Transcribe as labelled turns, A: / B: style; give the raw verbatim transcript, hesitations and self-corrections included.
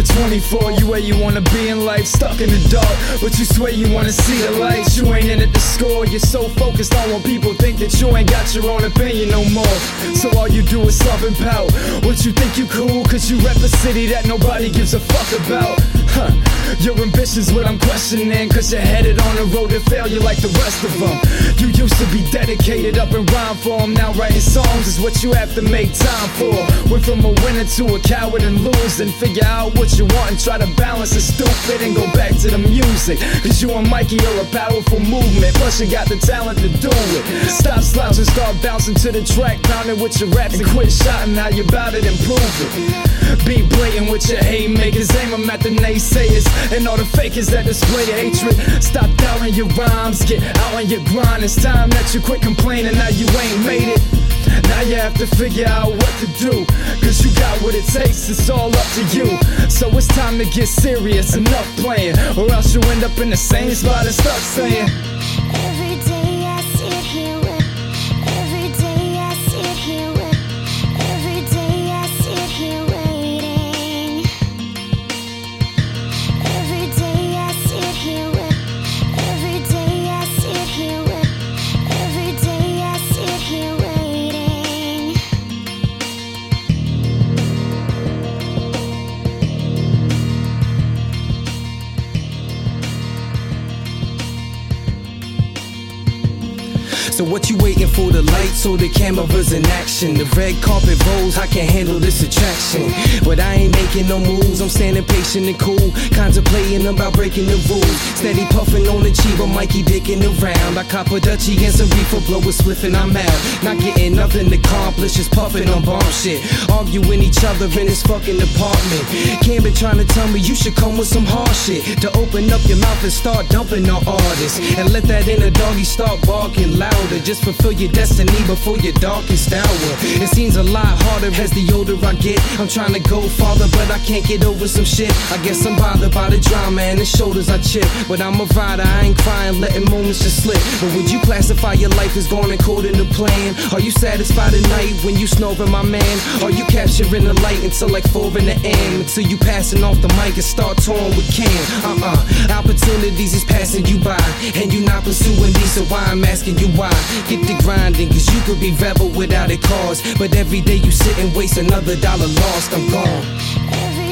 A: after twenty-four, you where you wanna be in life, stuck in the dark, but you swear you wanna see the light. You ain't in it to score, you're so focused on what people think that you ain't got your own opinion no more. So all you do is slough and pout. What you think you cool, cause you rep a city that nobody gives a fuck about. Huh. Your ambition's what I'm questioning, cause you're headed on the road to failure like the rest of them. You used to be dedicated up in rhyme form, now writing songs is what you have to make time for. Went from a winner to a coward and lose, and figure out what you want and try to balance the stupid and go back to the music. Cause you and Mikey are a powerful movement, plus you got the talent to do it. Stop slouching, start bouncing to the track, pounding with your raps and quit shouting how you bout it and prove it. Be blatant with your haymakers, aim them at the naysayers and all the fakers that display hatred. Stop doubting your rhymes, get out on your grind. It's time that you quit complaining now you ain't made it. Now you have to figure out what to do, cause you got what it takes, it's all up to you. So it's time to get serious, enough playing, or else you end up in the same spot and start saying,
B: every day I sit here with, every day I sit here with, every day I sit here waiting. Every day I sit here with, every day I sit here with, every day I sit here waiting.
C: So what you waiting for? The lights or the cameras in action? The red carpet rolls, I can't handle this attraction. But I ain't making no moves, I'm standing patient and cool, contemplating about breaking the rules. Steady puffing on the cheap, but Mikey dicking around. I cop a Dutchie and some reefer, blow a spliff and I'm out. Not getting nothing accomplished, just puffing on bomb shit. Arguing each other in this fucking apartment. Can't be trying to tell me you should come with some hard shit, to open up your mouth and start dumping on artists, and let that inner doggy start barking louder. Just fulfill your destiny before your darkest hour. It seems a lot harder as the older I get. I'm trying to go farther, but I can't get over some shit. I guess I'm bothered by the drama and the shoulders I chip. But I'm a rider, I ain't crying, letting moments just slip. But would you classify your life as going according to plan? Are you satisfied at night when you snoring, my man? Are you capturing the light until like four in the a m? Until you passing off the mic and start touring with Cam? Uh-uh, opportunities is passing you by, and you not pursuing these, so why I'm asking you why. Get the grinding, cause you could be rebel without a cause, but every day you sit and waste another dollar lost, I'm gone.
B: Every